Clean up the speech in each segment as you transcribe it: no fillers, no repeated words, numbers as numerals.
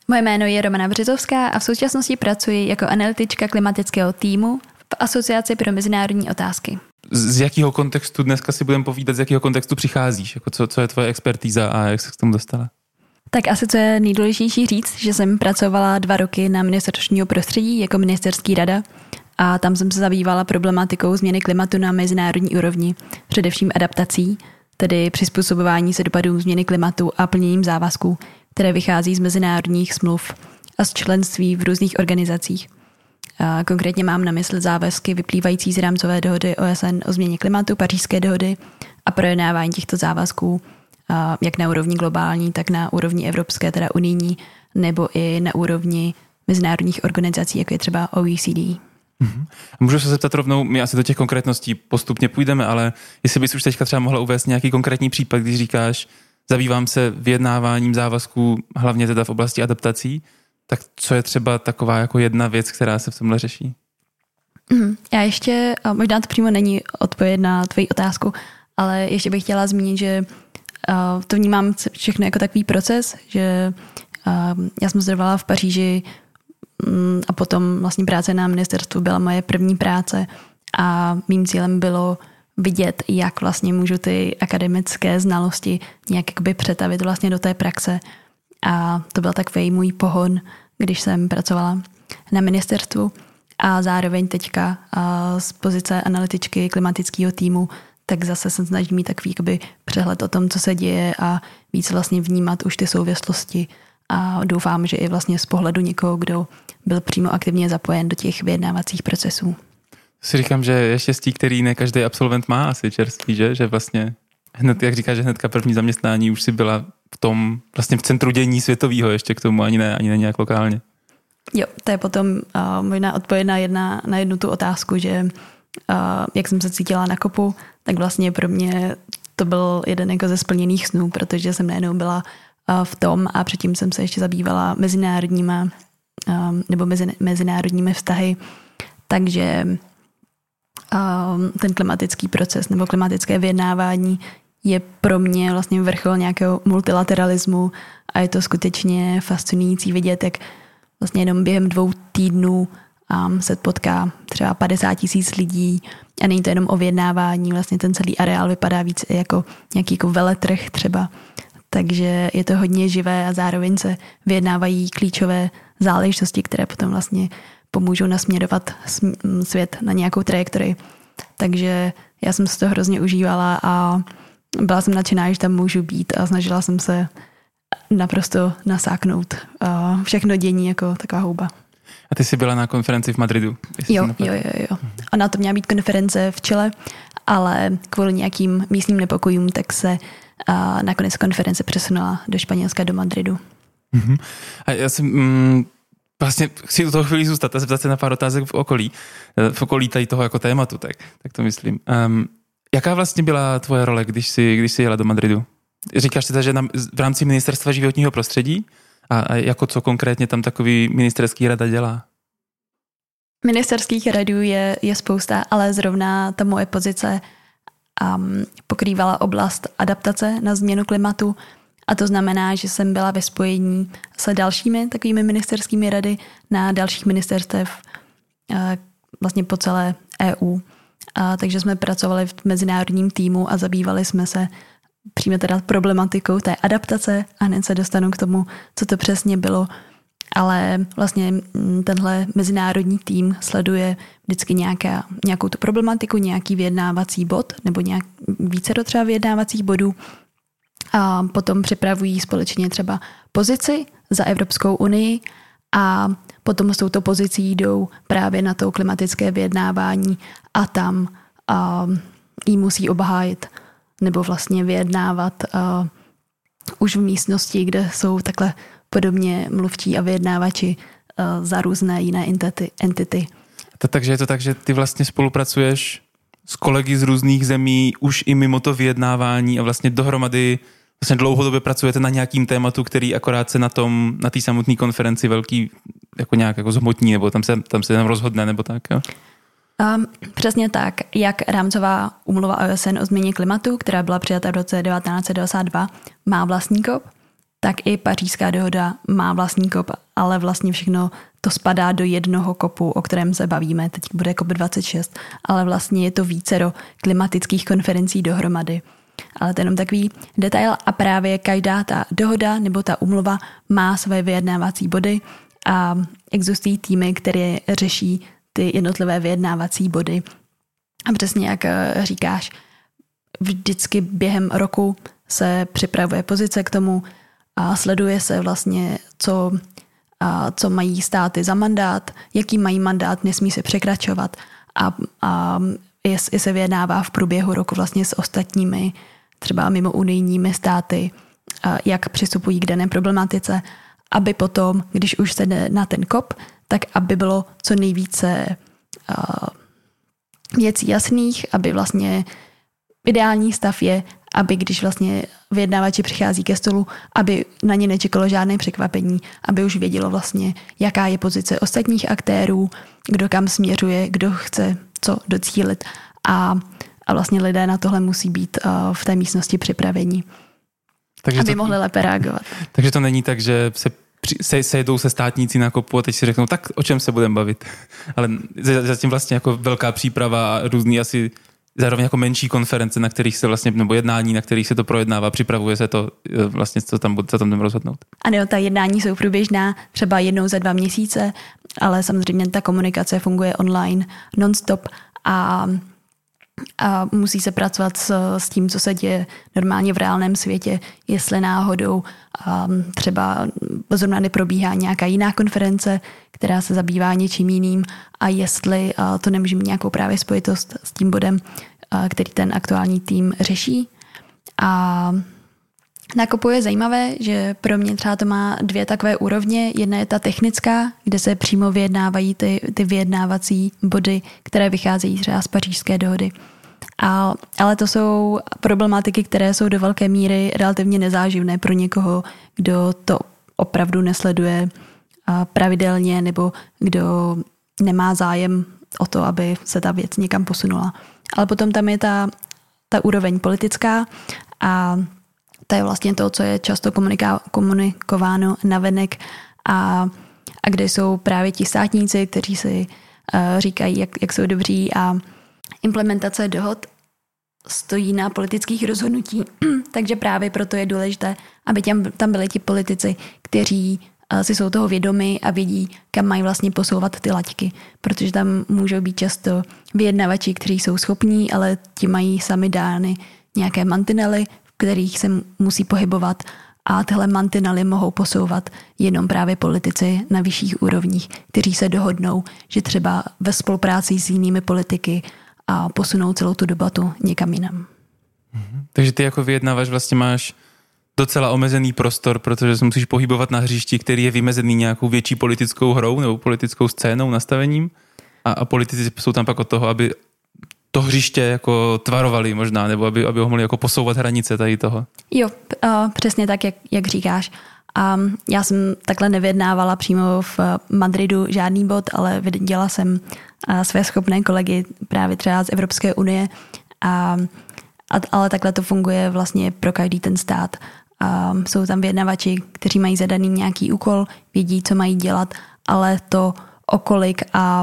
Moje jméno je Romana Březovská a v současnosti pracuji jako analytička klimatického týmu v Asociaci pro mezinárodní otázky. Z jakého kontextu dneska si budeme povídat, z jakého kontextu přicházíš? Jako co je tvoje expertíza a jak se k tomu dostala? Tak asi co je nejdůležitější říct, že jsem pracovala 2 roky na ministerstvu prostředí jako ministerský rada a tam jsem se zabývala problematikou změny klimatu na mezinárodní úrovni, především adaptací, tedy přizpůsobování se dopadům změny klimatu a plněním závazků, které vychází z mezinárodních smluv a z členství v různých organizacích. A konkrétně mám na mysli závazky vyplývající z rámcové dohody OSN o změně klimatu, Pařížské dohody a projednávání těchto závazků jak na úrovni globální, tak na úrovni evropské, teda unijní, nebo i na úrovni mezinárodních organizací, jako je třeba OECD. Můžu se zeptat rovnou, my asi do těch konkrétností postupně půjdeme, ale jestli bys už teďka třeba mohla uvést nějaký konkrétní případ, když říkáš, zabývám se vyjednáváním závazků, hlavně teda v oblasti adaptací, tak co je třeba taková jako jedna věc, která se v tomhle řeší? Já ještě, možná to přímo není odpověď na tvoji otázku, ale ještě bych chtěla zmínit, že to vnímám všechno jako takový proces, že já jsem studovala v Paříži a potom vlastně práce na ministerstvu byla moje první práce a mým cílem bylo vidět, jak vlastně můžu ty akademické znalosti nějak jakoby přetavit vlastně do té praxe. A to byl takový můj pohon, když jsem pracovala na ministerstvu a zároveň teďka z pozice analytičky klimatického týmu, tak zase se snažím mít takový jakoby přehled o tom, co se děje a víc vlastně vnímat už ty souvislosti a doufám, že i vlastně z pohledu někoho, kdo byl přímo aktivně zapojen do těch vyjednávacích procesů. Si říkám, že je štěstí, který ne každý absolvent má asi čerstvý, že vlastně hned, jak říkáš, že hnedka první zaměstnání už si byla v tom, vlastně v centru dění světového ještě k tomu, ani ne nějak lokálně. Jo, to je potom možná odpověď na jednu tu otázku, že jak jsem se cítila na kopu, tak vlastně pro mě to byl jeden jako ze splněných snů, protože jsem najednou byla v tom a předtím jsem se ještě zabývala mezinárodními vztahy, takže ten klimatický proces nebo klimatické vyjednávání je pro mě vlastně vrchol nějakého multilateralismu a je to skutečně fascinující vidět, jak vlastně jenom během 2 týdnů se potká třeba 50 000 lidí a není to jenom o vyjednávání, vlastně ten celý areál vypadá víc jako nějaký jako veletrh třeba, takže je to hodně živé a zároveň se vyjednávají klíčové záležitosti, které potom vlastně pomůžou nasměrovat svět na nějakou trajektorii. Takže já jsem si to hrozně užívala a byla jsem nadšená, že tam můžu být a snažila jsem se naprosto nasáknout všechno dění jako taková houba. A ty jsi byla na konferenci v Madridu? Jo. Ona to měla být konference v Chile, ale kvůli nějakým místním nepokojům tak se nakonec konference přesunula do Španělska, do Madridu. A já si vlastně chci u toho chvíli zůstat a zeptat se na pár otázek v okolí tady toho jako tématu, tak to myslím. Jaká vlastně byla tvoje role, když jsi jela do Madridu? Říkáš teda, že v rámci Ministerstva životního prostředí? A jako co konkrétně tam takový ministerský rada dělá? Ministerských radů je spousta, ale zrovna ta moje pozice pokrývala oblast adaptace na změnu klimatu a to znamená, že jsem byla ve spojení s dalšími takovými ministerskými rady na dalších ministerstev vlastně po celé EU. Takže jsme pracovali v mezinárodním týmu a zabývali jsme se přímo teda problematikou té adaptace a hned se dostanu k tomu, co to přesně bylo. Ale vlastně tenhle mezinárodní tým sleduje vždycky nějakou tu problematiku, nějaký vyjednávací bod nebo vícero třeba vyjednávacích bodů a potom připravují společně třeba pozici za Evropskou unii a potom s touto pozicí jdou právě na to klimatické vyjednávání a tam jí musí obhájit nebo vlastně vyjednávat už v místnosti, kde jsou takhle podobně mluvčí a vyjednávači za různé jiné entity. Takže je to tak, že ty vlastně spolupracuješ s kolegy z různých zemí už i mimo to vyjednávání a vlastně dohromady vlastně dlouhodobě pracujete na nějakým tématu, který akorát se na té samotné konferenci velký jako nějak jako zhmotní, nebo tam se rozhodne, nebo tak, jo? Přesně tak, jak rámcová úmluva OSN o změně klimatu, která byla přijata v roce 1992, má vlastní COP, tak i Pařížská dohoda má vlastní COP, ale vlastně všechno to spadá do jednoho COPu, o kterém se bavíme. Teď bude COP26, ale vlastně je to vícero klimatických konferencí dohromady. Ale to je jenom takový detail a právě každá ta dohoda nebo ta úmluva má své vyjednávací body a existují týmy, které řeší ty jednotlivé vyjednávací body. A přesně jak říkáš, vždycky během roku se připravuje pozice k tomu a sleduje se vlastně, co mají státy za mandát, jaký mají mandát, nesmí se překračovat a se vyjednává v průběhu roku vlastně s ostatními třeba mimo unijními státy, jak přistupují k dané problematice, aby potom, když už se jde na ten COP, tak aby bylo co nejvíce věcí jasných, aby vlastně ideální stav je, aby když vlastně vyjednávači přichází ke stolu, aby na ně nečekalo žádné překvapení, aby už vědělo vlastně, jaká je pozice ostatních aktérů, kdo kam směřuje, kdo chce co docílit a vlastně lidé na tohle musí být v té místnosti připraveni, aby mohli lépe reagovat. Takže to není tak, že se jedou se státníci na COPu a teď si řeknou, tak o čem se budeme bavit. Ale zatím vlastně jako velká příprava a různý asi zároveň jako menší konference, na kterých se vlastně, nebo jednání, na kterých se to projednává, připravuje se to vlastně, co tam budeme rozhodnout. Ano, ta jednání jsou průběžná, třeba jednou za 2 měsíce, ale samozřejmě ta komunikace funguje online non-stop a musí se pracovat s tím, co se děje normálně v reálném světě, jestli náhodou třeba zrovna neprobíhá nějaká jiná konference, která se zabývá něčím jiným a jestli to nemůže mít nějakou právě spojitost s tím bodem, který ten aktuální tým řeší. A na COPu je zajímavé, že pro mě třeba to má 2 takové úrovně. Jedna je ta technická, kde se přímo vyjednávají ty vyjednávací body, které vycházejí třeba z Pařížské dohody. Ale to jsou problematiky, které jsou do velké míry relativně nezáživné pro někoho, kdo to opravdu nesleduje pravidelně nebo kdo nemá zájem o to, aby se ta věc někam posunula. Ale potom tam je ta úroveň politická a to je vlastně to, co je často komunikováno navenek a kde jsou právě ti státníci, kteří si říkají, jak jsou dobří a implementace dohod stojí na politických rozhodnutí. Takže právě proto je důležité, aby tam byli ti politici, kteří si jsou toho vědomi a vědí, kam mají vlastně posouvat ty laťky. Protože tam můžou být často vyjednavači, kteří jsou schopní, ale ti mají sami dány nějaké mantinely, v kterých se musí pohybovat a tyhle mantinely mohou posouvat jenom právě politici na vyšších úrovních, kteří se dohodnou, že třeba ve spolupráci s jinými politiky a posunou celou tu debatu někam jinam. Takže ty jako vyjednávač vlastně máš docela omezený prostor, protože se musíš pohybovat na hřišti, který je vymezený nějakou větší politickou hrou nebo politickou scénou, nastavením a politici jsou tam pak od toho, aby to hřiště jako tvarovali možná, nebo aby ho mohli jako posouvat hranice tady toho. Jo, přesně tak, jak říkáš. Já jsem takhle nevyjednávala přímo v Madridu žádný bod, ale viděla jsem své schopné kolegy právě třeba z Evropské unie, ale takhle to funguje vlastně pro každý ten stát. Jsou tam vyjednavači, kteří mají zadaný nějaký úkol, vědí, co mají dělat, ale to okolik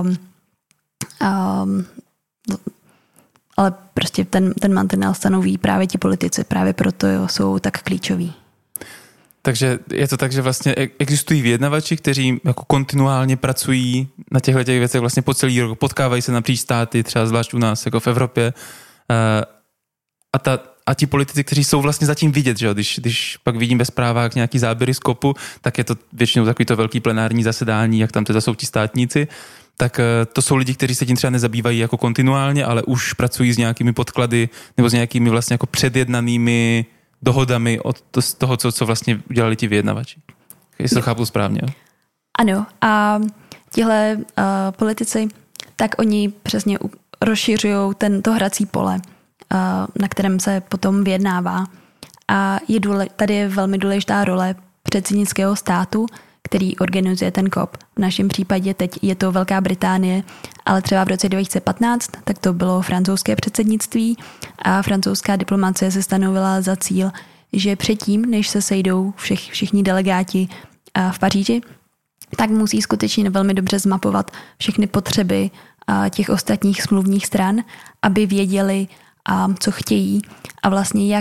ale prostě ten mantinel stanoví právě ti politici, právě proto jsou tak klíčoví. Takže je to tak, že vlastně existují vyjednavači, kteří jako kontinuálně pracují na těchto věcech vlastně po celý rok, potkávají se napříč státy, třeba zvlášť u nás jako v Evropě a ti politici, kteří jsou vlastně zatím vidět, že jo? Když pak vidím ve zprávách nějaký záběry z COPu, tak je to většinou takový to velký plenární zasedání, jak tam teda jsou ti státníci, tak to jsou lidi, kteří se tím třeba nezabývají jako kontinuálně, ale už pracují s nějakými podklady nebo s nějakými vlastně jako předjednanými dohodami z toho, co vlastně udělali ti vyjednavači. Jestli to chápu správně. Jo? Ano, a tihle politici, tak oni přesně rozšiřují to hrací pole, na kterém se potom vyjednává. A tady je velmi důležitá role předsednického státu, který organizuje ten COP. V našem případě teď je to Velká Británie, ale třeba v roce 2015, tak to bylo francouzské předsednictví a francouzská diplomacie se stanovila za cíl, že předtím, než se sejdou všichni delegáti v Paříži, tak musí skutečně velmi dobře zmapovat všechny potřeby těch ostatních smluvních stran, aby věděli, co chtějí a vlastně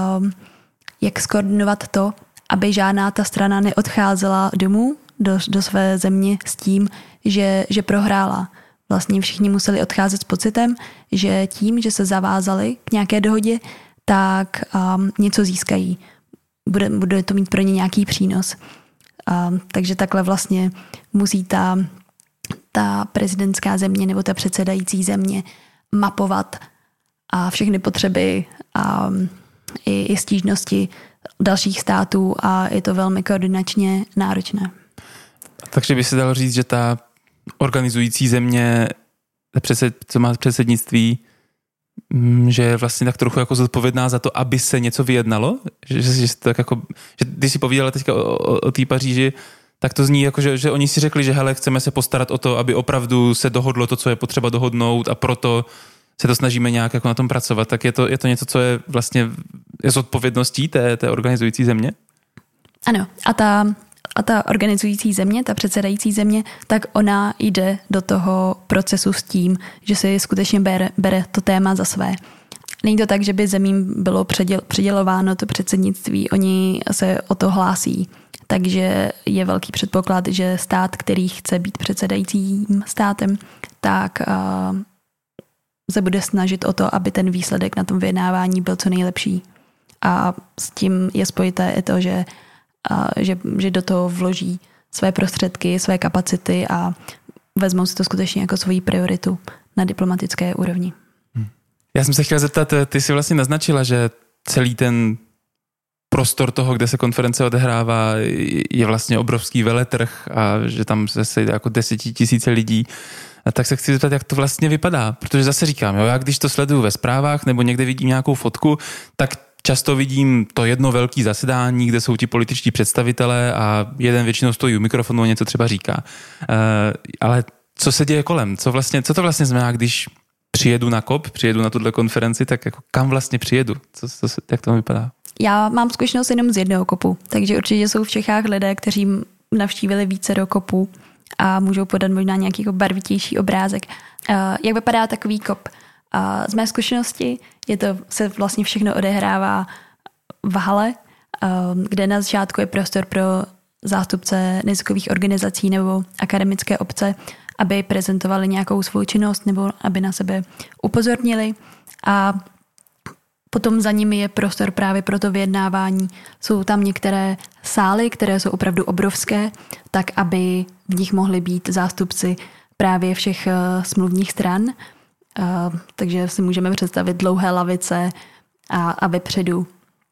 jak skoordinovat to, aby žádná ta strana neodcházela domů do své země s tím, že prohrála. Vlastně všichni museli odcházet s pocitem, že tím, že se zavázali k nějaké dohodě, tak něco získají. Bude to mít pro ně nějaký přínos. Takže takhle vlastně musí ta prezidentská země nebo ta předsedající země mapovat všechny potřeby i stížnosti dalších států a je to velmi koordinačně náročné. Takže by se dalo říct, že ta organizující země, co má předsednictví, že je vlastně tak trochu jako zodpovědná za to, aby se něco vyjednalo? Že když si povídala teďka o té Paříži, tak to zní jako, že oni si řekli, že hele, chceme se postarat o to, aby opravdu se dohodlo to, co je potřeba dohodnout a proto se to snažíme nějak jako na tom pracovat. Tak je to něco, co je vlastně zodpovědností té organizující země? Ano. A ta organizující země, ta předsedající země, tak ona jde do toho procesu s tím, že si skutečně bere to téma za své. Není to tak, že by zemím bylo přidělováno to předsednictví, oni se o to hlásí. Takže je velký předpoklad, že stát, který chce být předsedajícím státem, tak se bude snažit o to, aby ten výsledek na tom vyjednávání byl co nejlepší. A s tím je spojité i to, že do toho vloží své prostředky, své kapacity a vezmou si to skutečně jako svoji prioritu na diplomatické úrovni. Já jsem se chtěla zeptat, ty jsi vlastně naznačila, že celý ten prostor toho, kde se konference odehrává, je vlastně obrovský veletrh a že tam se sejde jako 10 000 lidí. A tak se chci zeptat, jak to vlastně vypadá, protože zase říkám, já když to sleduju ve zprávách nebo někde vidím nějakou fotku, tak často vidím to jedno velké zasedání, kde jsou ti političtí představitelé a jeden většinou stojí u mikrofonu a něco třeba říká. Ale co se děje kolem? Co to vlastně znamená, když přijedu na COP, přijedu na tuhle konferenci, tak jako kam vlastně přijedu? Jak to vypadá? Já mám zkušenost jenom z jednoho COPu, takže určitě jsou v Čechách lidé, kteří navštívili více do COPu a můžou podat možná nějaký jako barvitější obrázek. Jak vypadá takový COP? Z mé zkušenosti se vlastně všechno odehrává v hale, kde na začátku je prostor pro zástupce neziskových organizací nebo akademické obce, aby prezentovali nějakou svou činnost nebo aby na sebe upozornili. A potom za nimi je prostor právě pro to vyjednávání. Jsou tam některé sály, které jsou opravdu obrovské, tak aby v nich mohli být zástupci právě všech smluvních stran. Takže si můžeme představit dlouhé lavice a vepředu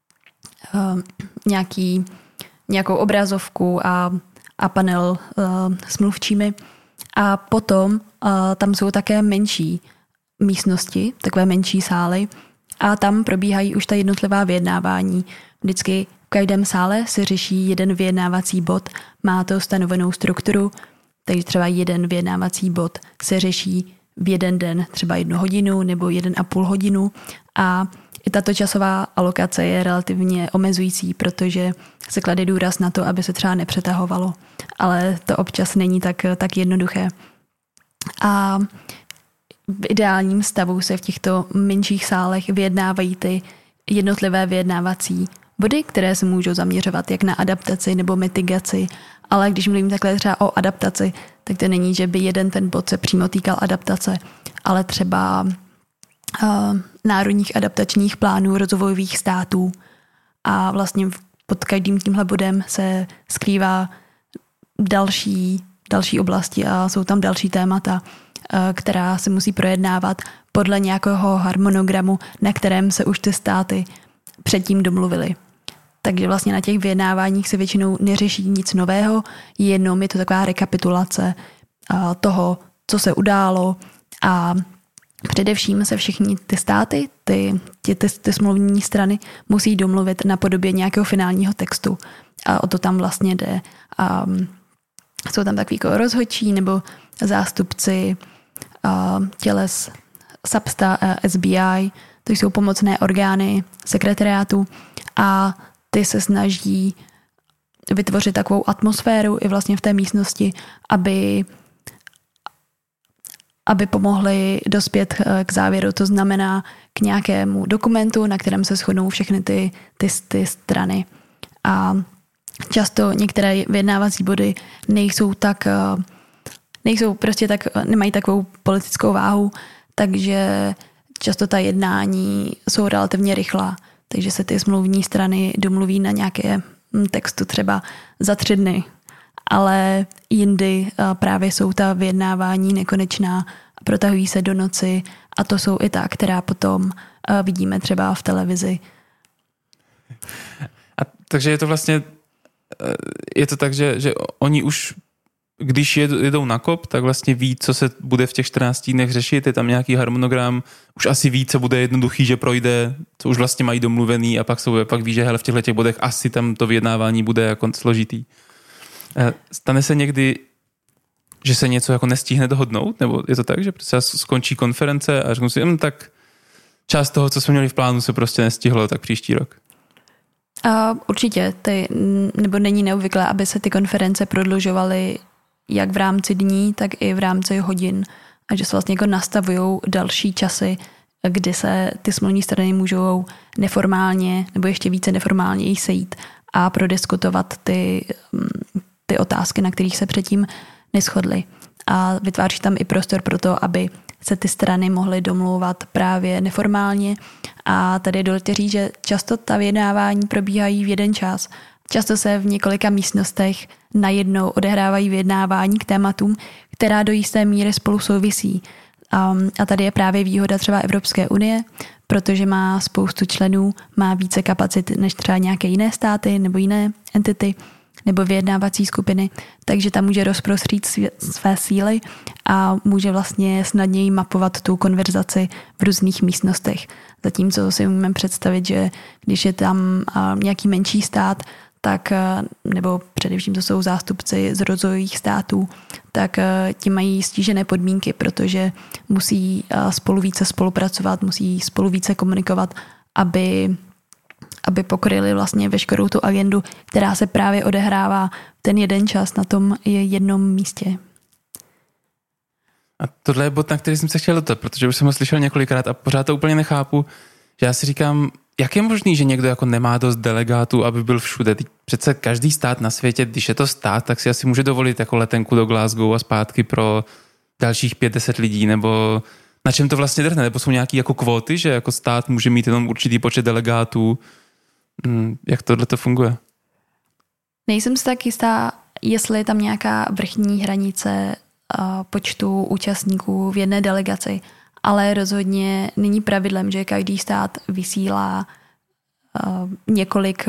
nějakou obrazovku a panel s mluvčími. A potom tam jsou také menší místnosti, takové menší sály a tam probíhají už ta jednotlivá vyjednávání. Vždycky v každém sále se řeší jeden vyjednávací bod, má to stanovenou strukturu, takže třeba jeden vyjednávací bod se řeší v jeden den, třeba 1 hodinu nebo 1,5 hodinu a i tato časová alokace je relativně omezující, protože se klade důraz na to, aby se třeba nepřetahovalo, ale to občas není tak jednoduché. A v ideálním stavu se v těchto menších sálech vyjednávají ty jednotlivé vyjednávací body, které se můžou zaměřovat jak na adaptaci nebo mitigaci, ale když mluvím takhle třeba o adaptaci, tak to není, že by jeden ten bod se přímo týkal adaptace, ale třeba národních adaptačních plánů rozvojových států a vlastně pod každým tímhle bodem se skrývá další oblasti a jsou tam další témata, která se musí projednávat podle nějakého harmonogramu, na kterém se už ty státy předtím domluvily. Takže vlastně na těch vyjednáváních se většinou neřeší nic nového, jenom je to taková rekapitulace toho, co se událo a především se všichni ty státy, ty smluvní strany musí domluvit na podobě nějakého finálního textu a o to tam vlastně jde. Jsou tam takový jako rozhodčí nebo zástupci těles SAPSTA a SBI, to jsou pomocné orgány sekretariátu a ty se snaží vytvořit takovou atmosféru i vlastně v té místnosti, aby pomohli dospět k závěru, to znamená k nějakému dokumentu, na kterém se shodnou všechny ty strany. A často některé vyjednávací body nemají takovou politickou váhu, takže často ta jednání jsou relativně rychlá, takže se ty smluvní strany domluví na nějaké textu třeba za 3 dny. Ale jindy právě jsou ta vyjednávání nekonečná, protahují se do noci a to jsou i ta, která potom vidíme třeba v televizi. A takže je to vlastně, je to tak, že oni už, když jedou na kop, tak vlastně ví, co se bude v těch 14 dnech řešit, je tam nějaký harmonogram, už asi ví, co bude jednoduchý, že projde, co už vlastně mají domluvený a pak ví, že hele, v těchto bodech asi tam to vyjednávání bude jako složitý. Stane se někdy, že se něco jako nestihne dohodnout? Nebo je to tak, že prostě skončí konference a řeknu si, tak část toho, co jsme měli v plánu, se prostě nestihlo, tak příští rok? Určitě. Nebo není neobvyklé, aby se ty konference prodlužovaly jak v rámci dní, tak i v rámci hodin. A že se vlastně jako nastavují další časy, kdy se ty smluvní strany můžou neformálně nebo ještě více neformálně jich sejít a prodiskutovat ty otázky, na kterých se předtím neshodly. A vytváří tam i prostor pro to, aby se ty strany mohly domlouvat právě neformálně. A tady je důležité říct, že často ta vyjednávání probíhají v jeden čas. Často se v několika místnostech najednou odehrávají vyjednávání k tématům, která do jisté míry spolu souvisí. A tady je právě výhoda třeba Evropské unie, protože má spoustu členů, má více kapacit než třeba nějaké jiné státy nebo jiné entity nebo vyjednávací skupiny, takže tam může rozprostřít své síly a může vlastně snadněji mapovat tu konverzaci v různých místnostech. Zatímco si umíme představit, že když je tam nějaký menší stát, tak, nebo především to jsou zástupci z rozvojových států, tak ti mají stížené podmínky, protože musí spolu více spolupracovat, musí spolu více komunikovat, aby pokryli vlastně veškerou tu agendu, která se právě odehrává ten jeden čas na tom jednom místě. A tohle je bod, na který jsem se chtěl dotat, protože už jsem ho slyšel několikrát a pořád to úplně nechápu, že já si říkám, jak je možný, že někdo jako nemá dost delegátů, aby byl všude? Přece každý stát na světě, když je to stát, tak si asi může dovolit jako letenku do Glasgow a zpátky pro dalších 5-10 lidí, nebo na čem to vlastně drhne? Nebo jsou nějaké jako kvóty, že jako stát může mít jenom určitý počet delegátů? Jak tohle to funguje? Nejsem si tak jistá, jestli je tam nějaká vrchní hranice počtu účastníků v jedné delegaci, ale rozhodně není pravidlem, že každý stát vysílá několik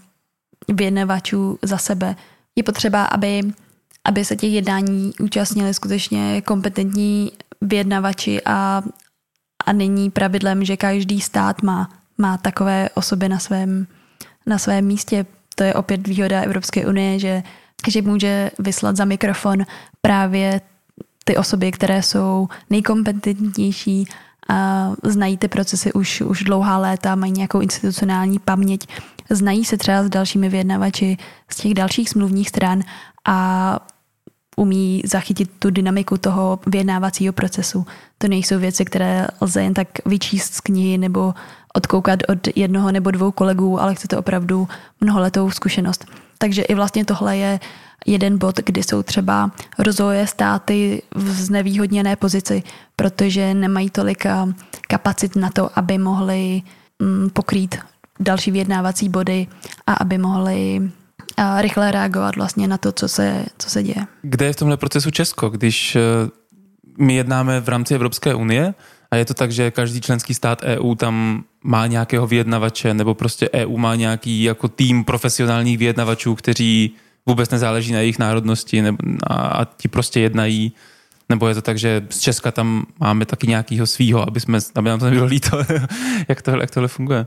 vyjednavačů za sebe. Je potřeba, aby se těch jednání účastnili skutečně kompetentní vyjednavači a není pravidlem, že každý stát má takové osoby na svém místě. To je opět výhoda Evropské unie, že může vyslat za mikrofon právě ty osoby, které jsou nejkompetentnější a znají ty procesy už dlouhá léta, mají nějakou institucionální paměť, znají se třeba s dalšími vyjednavači z těch dalších smluvních stran a umí zachytit tu dynamiku toho vyjednávacího procesu. To nejsou věci, které lze jen tak vyčíst z knihy nebo odkoukat od jednoho nebo 2 kolegů, ale chce to opravdu mnoholetou zkušenost. Takže i vlastně tohle je jeden bod, kdy jsou třeba rozvojové státy v znevýhodněné pozici, protože nemají tolik kapacit na to, aby mohli pokrýt další vyjednávací body a aby mohli rychle reagovat vlastně na to, co se děje. Kde je v tomhle procesu Česko, když my jednáme v rámci Evropské unie a je to tak, že každý členský stát EU tam má nějakého vyjednavače nebo prostě EU má nějaký jako tým profesionálních vyjednavačů, kteří vůbec nezáleží na jejich národnosti a ti prostě jednají, nebo je to tak, že z Česka tam máme taky nějakýho svýho, aby nám to nebylo líto. Jak tohle funguje?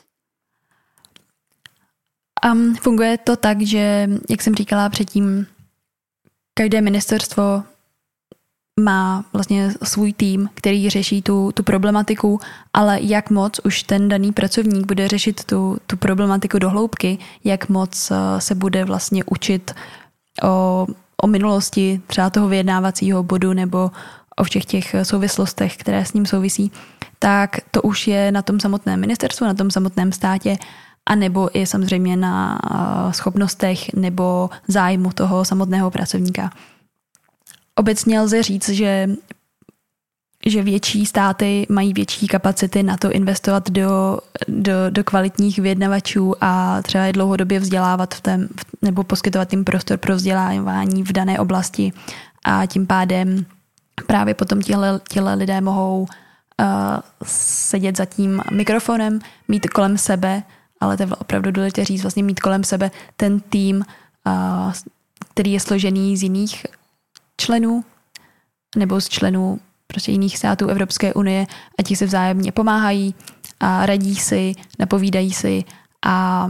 Funguje to tak, že, jak jsem říkala předtím, každé ministerstvo má vlastně svůj tým, který řeší tu problematiku, ale jak moc už ten daný pracovník bude řešit tu problematiku do hloubky, jak moc se bude vlastně učit o minulosti třeba toho vyjednávacího bodu nebo o všech těch souvislostech, které s ním souvisí, tak to už je na tom samotném ministerstvu, na tom samotném státě, a nebo i samozřejmě na schopnostech nebo zájmu toho samotného pracovníka. Obecně lze říct, že větší státy mají větší kapacity na to investovat do kvalitních vyjednavačů a třeba je dlouhodobě vzdělávat nebo poskytovat jim prostor pro vzdělávání v dané oblasti, a tím pádem právě potom tihle lidé mohou sedět za tím mikrofonem, mít kolem sebe, ale to je opravdu důležité říct, vlastně mít kolem sebe ten tým, který je složený z jiných členů nebo z členů prostě jiných států Evropské unie, a ti se vzájemně pomáhají a radí si, napovídají si a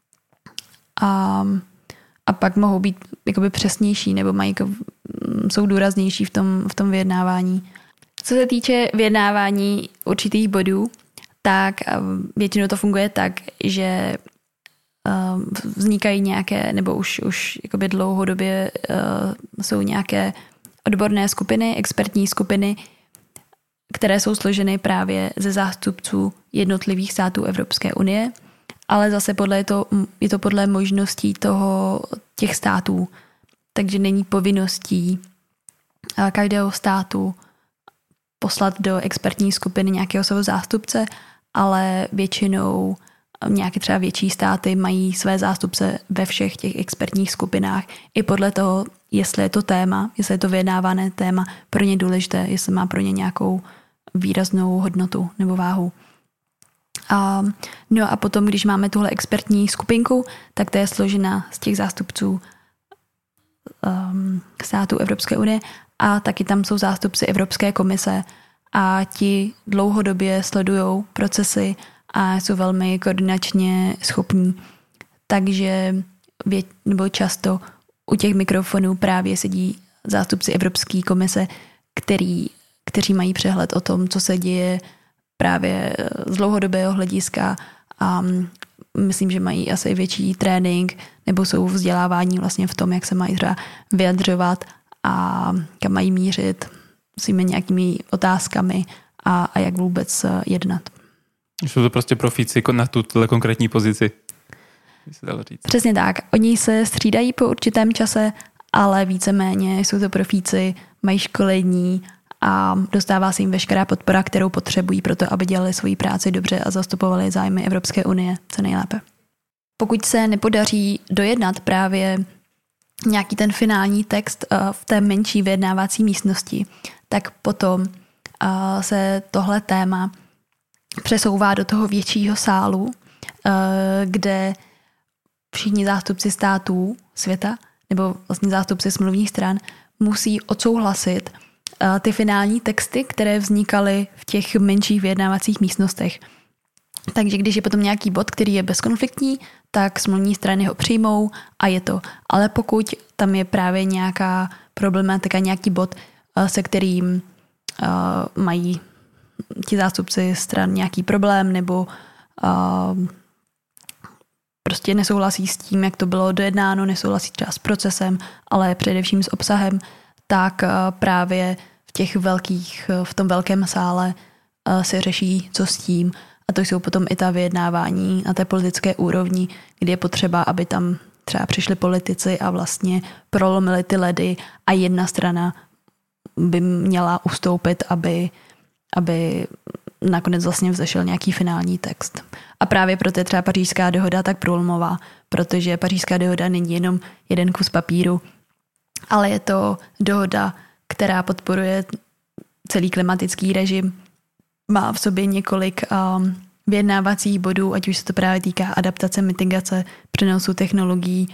pak mohou být jakoby přesnější nebo jsou důraznější v tom vyjednávání. Co se týče vyjednávání určitých bodů, tak většinou to funguje tak, že vznikají nějaké, nebo už jakoby dlouhodobě jsou nějaké odborné skupiny, expertní skupiny, které jsou složeny právě ze zástupců jednotlivých států Evropské unie, ale zase je to podle možností těch států, takže není povinností každého státu poslat do expertní skupiny nějakého svého zástupce, ale většinou nějaké třeba větší státy mají své zástupce ve všech těch expertních skupinách i podle toho, jestli je to téma, jestli je to vyjednávané téma pro ně důležité, jestli má pro ně nějakou výraznou hodnotu nebo váhu. No a potom, když máme tuhle expertní skupinku, tak to je složena z těch zástupců států Evropské unie a taky tam jsou zástupci Evropské komise a ti dlouhodobě sledují procesy a jsou velmi koordinačně schopní. Takže nebo často u těch mikrofonů právě sedí zástupci Evropské komise, kteří mají přehled o tom, co se děje právě z dlouhodobého hlediska, a myslím, že mají asi větší trénink nebo jsou vzdělávání vlastně v tom, jak se mají třeba vyjadřovat a kam mají mířit svými nějakými otázkami a jak vůbec jednat. Jsou to prostě profíci na tuhle konkrétní pozici. Se dalo říct. Přesně tak. Oni se střídají po určitém čase, ale víceméně jsou to profíci, mají školení a dostává se jim veškerá podpora, kterou potřebují pro to, aby dělali svoji práci dobře a zastupovali zájmy Evropské unie co nejlépe. Pokud se nepodaří dojednat právě nějaký ten finální text v té menší vyjednávací místnosti, tak potom se tohle téma přesouvá do toho většího sálu, kde všichni zástupci států světa nebo vlastně zástupci smluvních stran musí odsouhlasit ty finální texty, které vznikaly v těch menších vyjednávacích místnostech. Takže když je potom nějaký bod, který je bezkonfliktní, tak smluvní strany ho přijmou a je to. Ale pokud tam je právě nějaká problematika, nějaký bod, se kterým mají ti zástupci stran nějaký problém nebo prostě nesouhlasí s tím, jak to bylo dojednáno, nesouhlasí třeba s procesem, ale především s obsahem, tak právě v tom velkém sále se řeší, co s tím. A to jsou potom i ta vyjednávání na té politické úrovni, kdy je potřeba, aby tam třeba přišli politici a vlastně prolomili ty ledy a jedna strana by měla ustoupit, aby nakonec vlastně vzešel nějaký finální text. A právě proto je třeba Pařížská dohoda tak průlomová, protože Pařížská dohoda není jenom jeden kus papíru, ale je to dohoda, která podporuje celý klimatický režim, má v sobě několik vyjednávacích bodů, ať už se to právě týká adaptace, mitigace, přenosu technologií,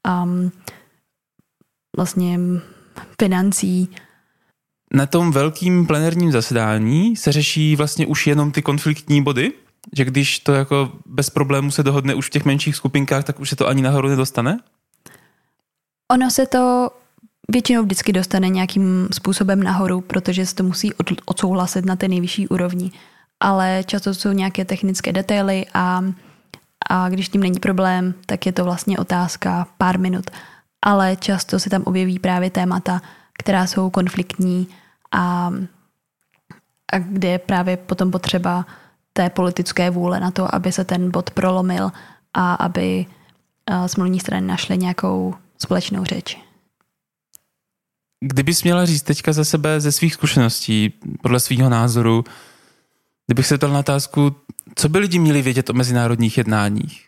vlastně financí. Na tom velkým plenárním zasedání se řeší vlastně už jenom ty konfliktní body, že když to jako bez problémů se dohodne už v těch menších skupinkách, tak už se to ani nahoru nedostane? Ono se to většinou vždycky dostane nějakým způsobem nahoru, protože se to musí odsouhlasit na té nejvyšší úrovni. Ale často jsou nějaké technické detaily a když tím není problém, tak je to vlastně otázka pár minut. Ale často se tam objeví právě témata, která jsou konfliktní a kde je právě potom potřeba té politické vůle na to, aby se ten bod prolomil a aby smluvní strany našly nějakou společnou řeč. Kdybys měla říct teďka za sebe ze svých zkušeností, podle svého názoru, kdybych se ptal na otázku, co by lidi měli vědět o mezinárodních jednáních?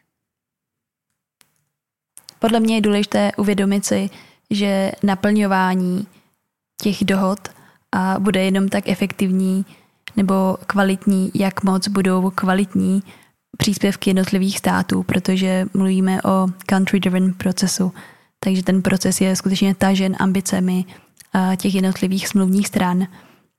Podle mě je důležité uvědomit si, že naplňování těch dohod bude jenom tak efektivní nebo kvalitní, jak moc budou kvalitní příspěvky jednotlivých států, protože mluvíme o country-driven procesu. Takže ten proces je skutečně tažen ambicemi těch jednotlivých smluvních stran.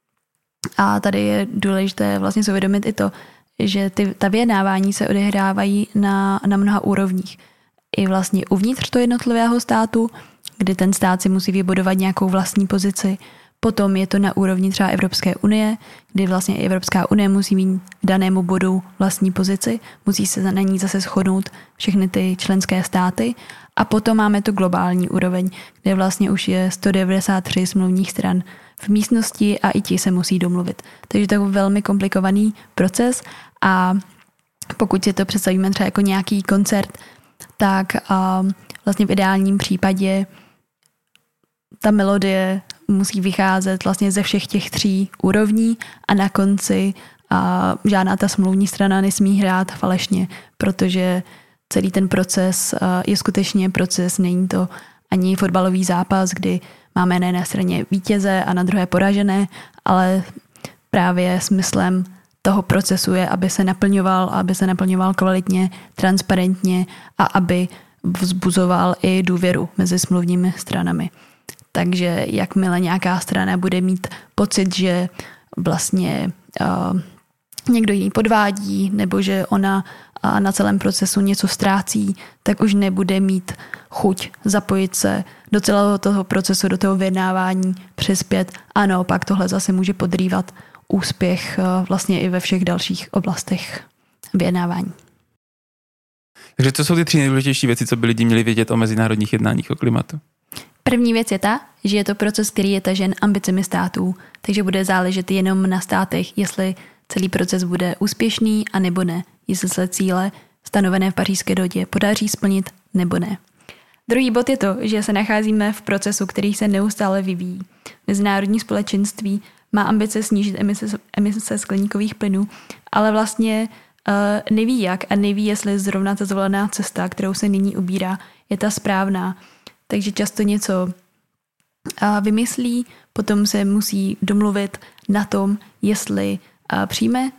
A tady je důležité vlastně si uvědomit i to, že ta vyjednávání se odehrávají na mnoha úrovních. I vlastně uvnitř toho jednotlivého státu, kdy ten stát si musí vybudovat nějakou vlastní pozici. Potom je to na úrovni třeba Evropské unie, kdy vlastně i Evropská unie musí mít k danému bodu vlastní pozici, musí se na ní zase shodnout všechny ty členské státy. A potom máme tu globální úroveň, kde vlastně už je 193 smluvních stran v místnosti a i ti se musí domluvit. Takže to je velmi komplikovaný proces a pokud si to představíme třeba jako nějaký koncert, tak vlastně v ideálním případě ta melodie musí vycházet vlastně ze všech těch 3 úrovní a na konci žádná ta smluvní strana nesmí hrát falešně, protože celý ten proces je skutečně proces, není to ani fotbalový zápas, kdy máme na jedné straně vítěze a na druhé poražené, ale právě smyslem toho procesu je, aby se naplňoval kvalitně, transparentně a aby vzbuzoval i důvěru mezi smluvními stranami. Takže jakmile nějaká strana bude mít pocit, že vlastně někdo ji podvádí nebo že ona na celém procesu něco ztrácí, tak už nebude mít chuť zapojit se do celého toho procesu, do toho vyjednávání, přispět a naopak tohle zase může podrývat úspěch vlastně i ve všech dalších oblastech vyjednávání. Takže to jsou ty 3 nejdůležitější věci, co by lidi měli vědět o mezinárodních jednáních o klimatu. První věc je ta, že je to proces, který je tažen ambicemi států, takže bude záležet jenom na státech, jestli celý proces bude úspěšný a nebo ne, jestli se cíle stanovené v Pařížské dohodě podaří splnit nebo ne. Druhý bod je to, že se nacházíme v procesu, který se neustále vyvíjí. Mezinárodní společenství má ambice snížit emise skleníkových plynů, ale vlastně neví jak a neví, jestli zrovna ta zvolená cesta, kterou se nyní ubírá, je ta správná. Takže často něco vymyslí, potom se musí domluvit na tom, jestli přijme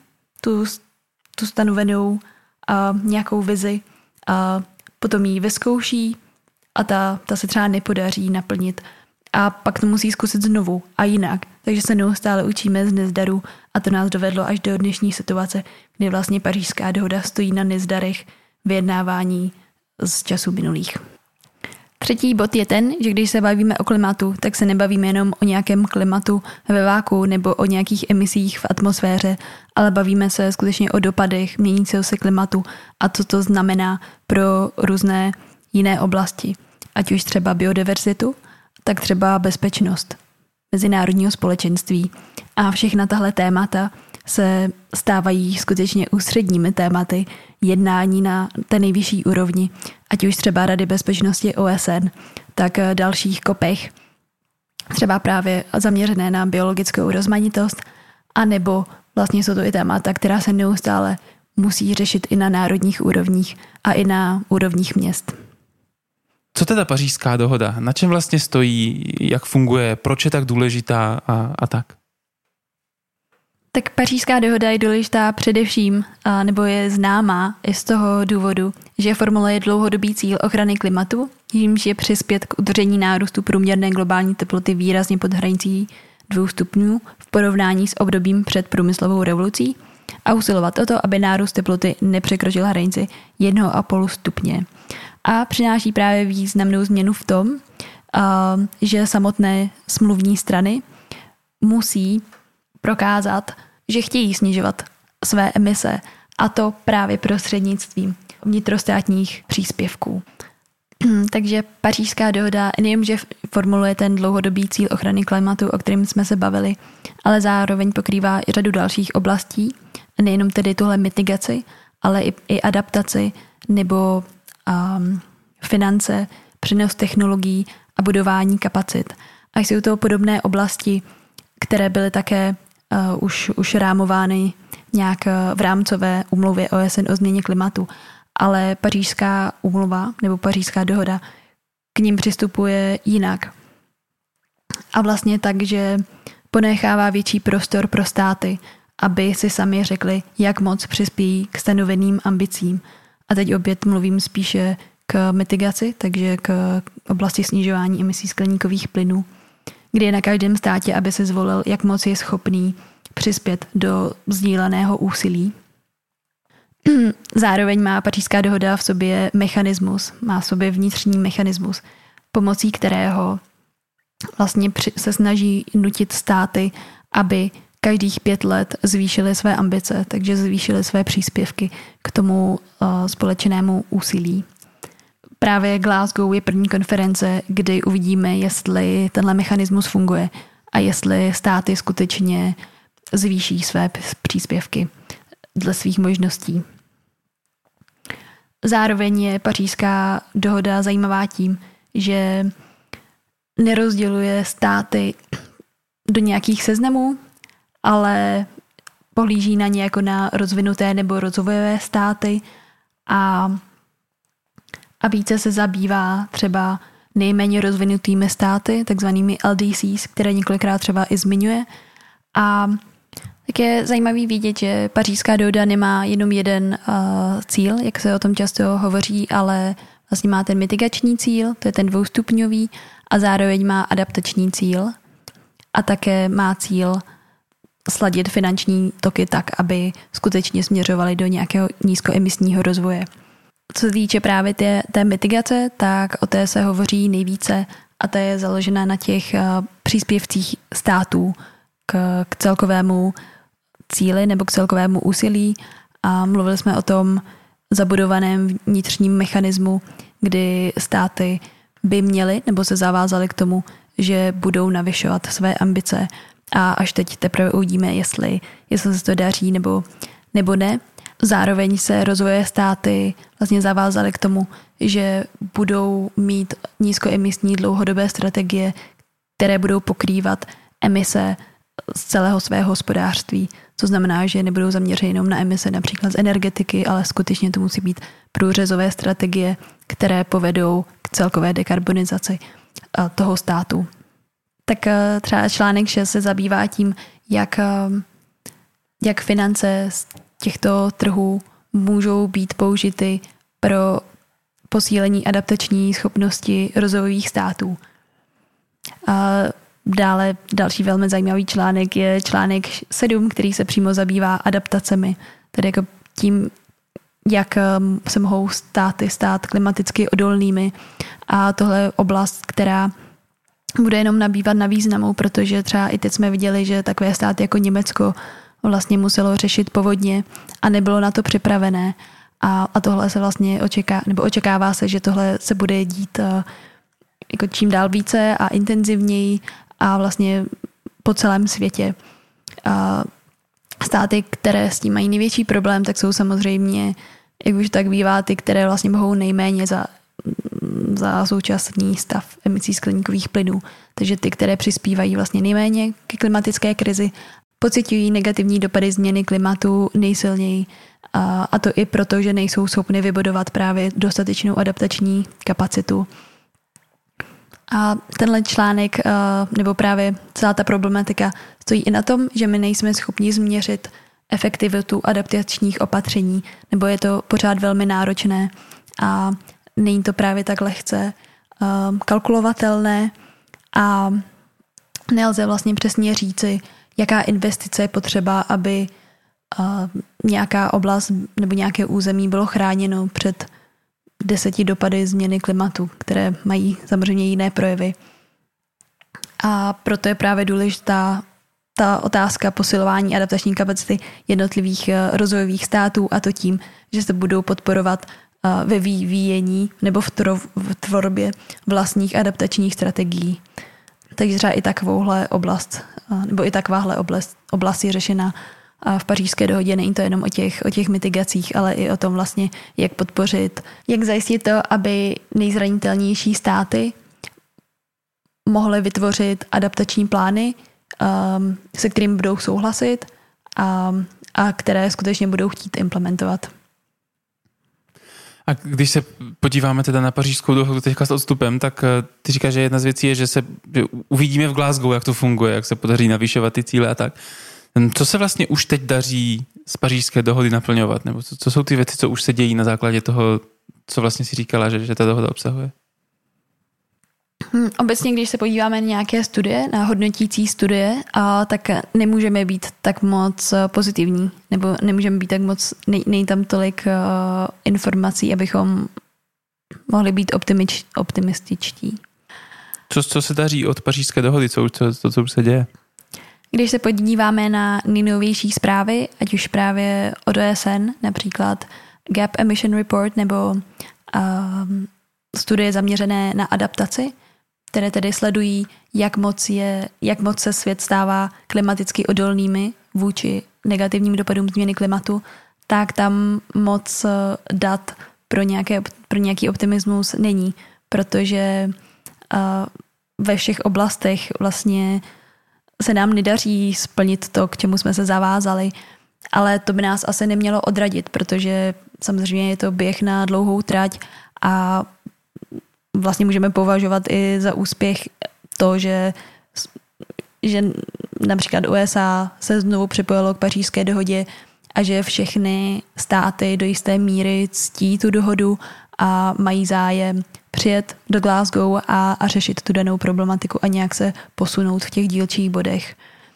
tu stanovenou nějakou vizi, potom ji vyzkouší a ta se třeba nepodaří naplnit. A pak to musí zkusit znovu a jinak. Takže se neustále učíme z nezdarů a to nás dovedlo až do dnešní situace, kdy vlastně Pařížská dohoda stojí na nezdarech vyjednávání z časů minulých. Třetí bod je ten, že když se bavíme o klimatu, tak se nebavíme jenom o nějakém klimatu ve váku nebo o nějakých emisích v atmosféře, ale bavíme se skutečně o dopadech měnícího se klimatu a co to znamená pro různé jiné oblasti. Ať už třeba biodiverzitu, tak třeba bezpečnost mezinárodního společenství. A všechna tahle témata se stávají skutečně ústředními tématy jednání na té nejvyšší úrovni, ať už třeba Rady bezpečnosti OSN, tak dalších kopech, třeba právě zaměřené na biologickou rozmanitost, anebo vlastně jsou to i témata, která se neustále musí řešit i na národních úrovních a i na úrovních měst. Co teda Pařížská dohoda? Na čem vlastně stojí, jak funguje, proč je tak důležitá a tak? Tak Pařížská dohoda je důležitá především, nebo je známá i z toho důvodu, že formuluje dlouhodobý cíl ochrany klimatu, jímž je přispět k udržení nárůstu průměrné globální teploty výrazně pod hranicí 2 stupňů v porovnání s obdobím před průmyslovou revolucí a usilovat o to, aby nárůst teploty nepřekročil hranici 1,5 stupně. A přináší právě významnou změnu v tom, že samotné smluvní strany musí prokázat, že chtějí snižovat své emise, a to právě prostřednictvím vnitrostátních příspěvků. Takže Pařížská dohoda nejenže formuluje ten dlouhodobý cíl ochrany klimatu, o kterém jsme se bavili, ale zároveň pokrývá i řadu dalších oblastí, nejenom tedy tuhle mitigaci, ale i adaptaci nebo finance, přenos technologií a budování kapacit. A jsou to podobné oblasti, které byly také už rámovány nějak v rámcové úmluvě OSN o změně klimatu. Ale Pařížská úmluva nebo Pařížská dohoda k ním přistupuje jinak. A vlastně tak, že ponechává větší prostor pro státy, aby si sami řekli, jak moc přispějí k stanoveným ambicím. A teď opět mluvím spíše k mitigaci, takže k oblasti snižování emisí skleníkových plynů, kdy je na každém státě, aby se zvolil, jak moc je schopný přispět do sdíleného úsilí. Zároveň má Pařížská dohoda v sobě mechanismus, má v sobě vnitřní mechanismus, pomocí kterého vlastně se snaží nutit státy, aby každých 5 let zvýšily své ambice, takže zvýšily své příspěvky k tomu společnému úsilí. Právě Glasgow je první konference, kdy uvidíme, jestli tenhle mechanismus funguje a jestli státy skutečně zvýší své příspěvky dle svých možností. Zároveň je Pařížská dohoda zajímavá tím, že nerozděluje státy do nějakých seznamů, ale pohlíží na ně jako na rozvinuté nebo rozvojové státy a více se zabývá třeba nejméně rozvinutými státy, takzvanými LDCs, které několikrát třeba i zmiňuje. A tak je zajímavý vidět, že Pařížská dohoda nemá jenom jeden cíl, jak se o tom často hovoří, ale vlastně má ten mitigační cíl, to je ten 2stupňový, a zároveň má adaptační cíl a také má cíl sladit finanční toky tak, aby skutečně směřovaly do nějakého nízkoemisního rozvoje. Co se týče právě té mitigace, tak o té se hovoří nejvíce a ta je založena na těch příspěvcích států k celkovému cíli nebo k celkovému úsilí a mluvili jsme o tom zabudovaném vnitřním mechanismu, kdy státy by měly nebo se zavázaly k tomu, že budou navyšovat své ambice a až teď teprve uvidíme, jestli se to daří nebo ne. Zároveň se rozvojové státy vlastně zavázaly k tomu, že budou mít nízkoemisní dlouhodobé strategie, které budou pokrývat emise z celého svého hospodářství. To znamená, že nebudou zaměřeny jenom na emise například z energetiky, ale skutečně to musí být průřezové strategie, které povedou k celkové dekarbonizaci toho státu. Tak třeba článek 6 se zabývá tím, jak finance z těchto trhů můžou být použity pro posílení adaptační schopnosti rozvojových států. A dále další velmi zajímavý článek je článek 7, který se přímo zabývá adaptacemi, tedy jako tím, jak se mohou státy stát klimaticky odolnými. A tohle je oblast, která bude jenom nabývat na významu, protože třeba i teď jsme viděli, že takové státy jako Německo vlastně muselo řešit povodně a nebylo na to připravené. A tohle se vlastně očekává se, že tohle se bude dít jako čím dál více a intenzivněji a vlastně po celém světě. A státy, které s tím mají největší problém, tak jsou samozřejmě, jak už tak bývá, ty, které vlastně mohou nejméně za současný stav emisí skleníkových plynů. Takže ty, které přispívají vlastně nejméně k klimatické krizi, pociťují negativní dopady změny klimatu nejsilněji. A to i proto, že nejsou schopny vybudovat právě dostatečnou adaptační kapacitu. A tenhle článek, nebo právě celá ta problematika stojí i na tom, že my nejsme schopni změřit efektivitu adaptačních opatření, nebo je to pořád velmi náročné a není to právě tak lehce kalkulovatelné a nelze vlastně přesně říci, jaká investice je potřeba, aby nějaká oblast nebo nějaké území bylo chráněno před 10 dopady změny klimatu, které mají samozřejmě jiné projevy. A proto je právě důležitá ta otázka posilování adaptační kapacity jednotlivých rozvojových států, a to tím, že se budou podporovat ve vyvíjení nebo v tvorbě vlastních adaptačních strategií. Takže třeba i takovouhle oblast, nebo i takováhle oblast je řešena v Pařížské dohodě. Není to jenom o těch mitigacích, ale i o tom vlastně, jak podpořit, jak zajistit to, aby nejzranitelnější státy mohly vytvořit adaptační plány, se kterými budou souhlasit a které skutečně budou chtít implementovat. A když se podíváme teda na Pařížskou dohodu teďka s odstupem, tak ty říkáš, že jedna z věcí je, že uvidíme v Glasgow, jak to funguje, jak se podaří navyšovat ty cíle a tak. Co se vlastně už teď daří z Pařížské dohody naplňovat? Nebo co jsou ty věci, co už se dějí na základě toho, co vlastně si říkala, že ta dohoda obsahuje? Obecně, když se podíváme na nějaké studie, na hodnotící studie, tak nemůžeme být tak moc pozitivní, nebo nemůžeme být tak moc, není tam tolik informací, abychom mohli být optimističtí. Co se daří od Pařížské dohody, co už se děje? Když se podíváme na nejnovější zprávy, ať už právě od OSN, například Gap Emission Report nebo studie zaměřené na adaptaci, které tedy sledují, jak moc se svět stává klimaticky odolnými vůči negativním dopadům změny klimatu, tak tam moc dat pro nějaký optimismus není, protože ve všech oblastech vlastně se nám nedaří splnit to, k čemu jsme se zavázali, ale to by nás asi nemělo odradit, protože samozřejmě je to běh na dlouhou trať a vlastně můžeme považovat i za úspěch to, že například USA se znovu připojilo k Pařížské dohodě a že všechny státy do jisté míry ctí tu dohodu a mají zájem přijet do Glasgow a řešit tu danou problematiku a nějak se posunout v těch dílčích bodech.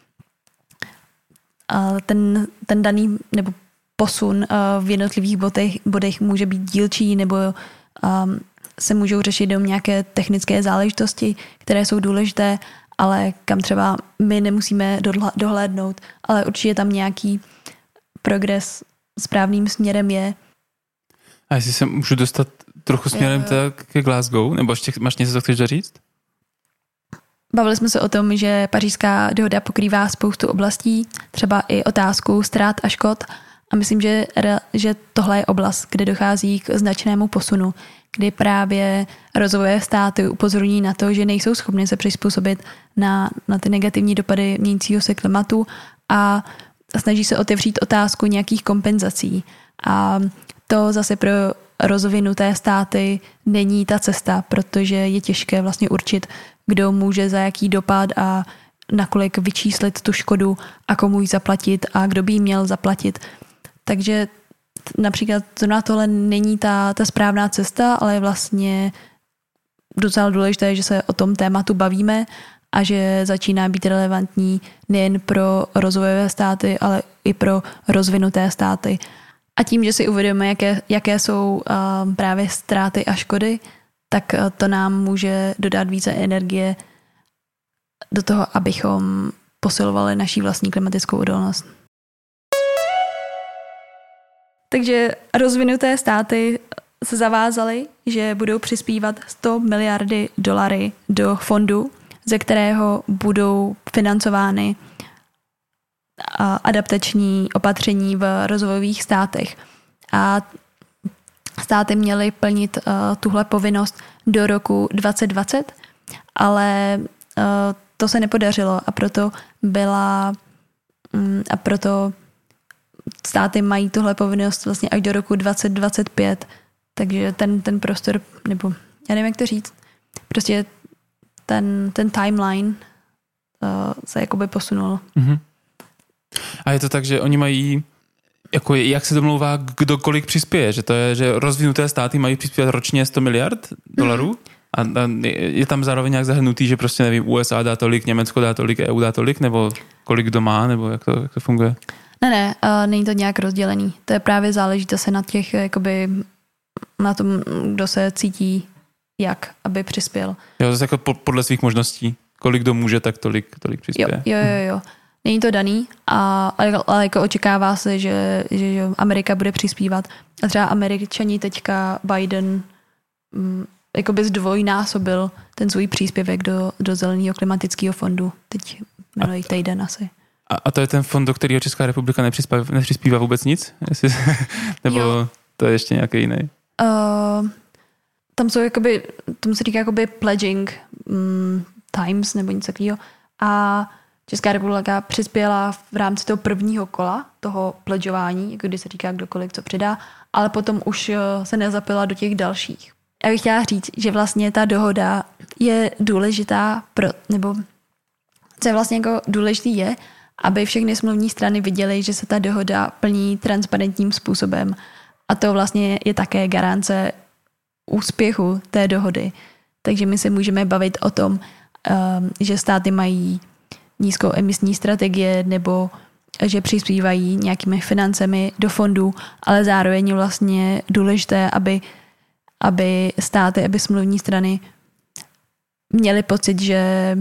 A ten daný nebo posun v jednotlivých bodech může být dílčí nebo se můžou řešit do nějaké technické záležitosti, které jsou důležité, ale kam třeba my nemusíme dohlédnout, ale určitě tam nějaký progres správným směrem je. A jestli se můžu dostat trochu směrem ke Glasgow, nebo ještě máš něco, co chceš říct? Bavili jsme se o tom, že Pařížská dohoda pokrývá spoustu oblastí, třeba i otázku ztrát a škod, a myslím, že tohle je oblast, kde dochází k značnému posunu, kdy právě rozvojové státy upozorňují na to, že nejsou schopny se přizpůsobit na ty negativní dopady měnícího se klimatu a snaží se otevřít otázku nějakých kompenzací. A to zase pro rozvinuté státy není ta cesta, protože je těžké vlastně určit, kdo může za jaký dopad a nakolik vyčíslit tu škodu a komu ji zaplatit a kdo by ji měl zaplatit. Takže například na tohle není ta správná cesta, ale je vlastně docela důležité, že se o tom tématu bavíme a že začíná být relevantní nejen pro rozvojové státy, ale i pro rozvinuté státy. A tím, že si uvědomíme, jaké jsou právě ztráty a škody, tak to nám může dodat více energie do toho, abychom posilovali naši vlastní klimatickou odolnost. Takže rozvinuté státy se zavázaly, že budou přispívat $100 miliardy do fondu, ze kterého budou financovány adaptační opatření v rozvojových státech. A státy měly plnit tuhle povinnost do roku 2020, ale to se nepodařilo a proto státy mají tuhle povinnost vlastně až do roku 2025, takže ten prostor, nebo já nevím, jak to říct, prostě ten timeline se jakoby posunul. Mm-hmm. A je to tak, že oni mají, jako jak se domlouvá, kdo kolik přispěje, že to je, že rozvinuté státy mají přispět ročně $100 miliard a je tam zároveň nějak zahrnutý, že prostě nevím, USA dá tolik, Německo dá tolik, EU dá tolik, nebo kolik kdo má, nebo jak to funguje? Ne, není to nějak rozdělený. To je právě záleží se na těch jakoby na tom, kdo se cítí jak, aby přispěl. Jo, zase jako podle svých možností. Kolik kdo může, tak tolik přispěje. Jo. Není to daný, ale jako očekává se, že Amerika bude přispívat. A třeba Američani teďka Biden jakoby zdvojnásobil ten svůj příspěvek do Zeleného klimatického fondu. Teď minulý týden asi. A to je ten fond, do kterého Česká republika nepřispívá vůbec nic? Nebo jo. To je ještě nějaký jiný? Tam jsou jakoby, tomu se říká jakoby pledging times nebo něco takového. A Česká republika přispěla v rámci toho prvního kola, toho pledžování, jako kdy se říká kdokoliv co přidá, ale potom už se nezapila do těch dalších. Já bych chtěla říct, že vlastně ta dohoda je důležitá nebo co je vlastně jako důležitý je, aby všechny smluvní strany viděly, že se ta dohoda plní transparentním způsobem. A to vlastně je také garance úspěchu té dohody. Takže my se můžeme bavit o tom, že státy mají nízkoemisní strategie nebo že přispívají nějakými financemi do fondů, ale zároveň je vlastně důležité, aby státy, aby smluvní strany měly pocit, že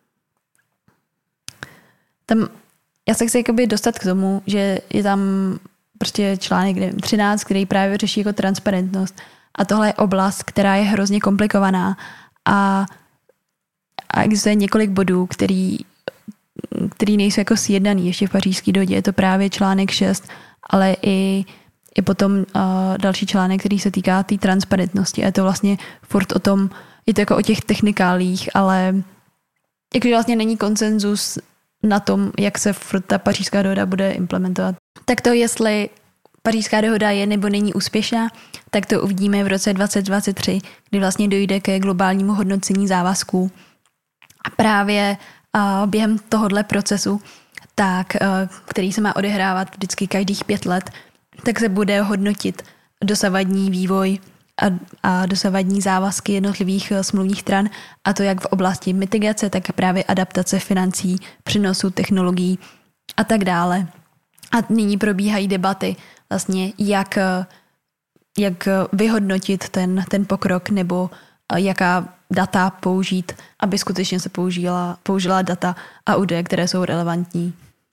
tam, já se chci jakoby dostat k tomu, že je tam prostě článek 13, který právě řeší jako transparentnost. A tohle je oblast, která je hrozně komplikovaná a existuje několik bodů, který nejsou jako sjednaný ještě v Pařížské dohodě. Je to právě článek 6, ale i potom další článek, který se týká té transparentnosti. A je to vlastně furt o tom, je to jako o těch technikálích, ale jakože vlastně není konsenzus na tom, jak se furt ta Pařížská dohoda bude implementovat. Tak to, jestli Pařížská dohoda je nebo není úspěšná, tak to uvidíme v roce 2023, kdy vlastně dojde ke globálnímu hodnocení závazků. A právě během tohohle procesu, který se má odehrávat vždycky každých 5 let, tak se bude hodnotit dosavadní vývoj a dosavadní závazky jednotlivých smluvních stran, a to jak v oblasti mitigace, tak právě adaptace financí, přenosu technologií a tak dále. A nyní probíhají debaty vlastně, jak vyhodnotit ten pokrok nebo jaká data použít, aby skutečně se použila data a údaje, které jsou relevantní.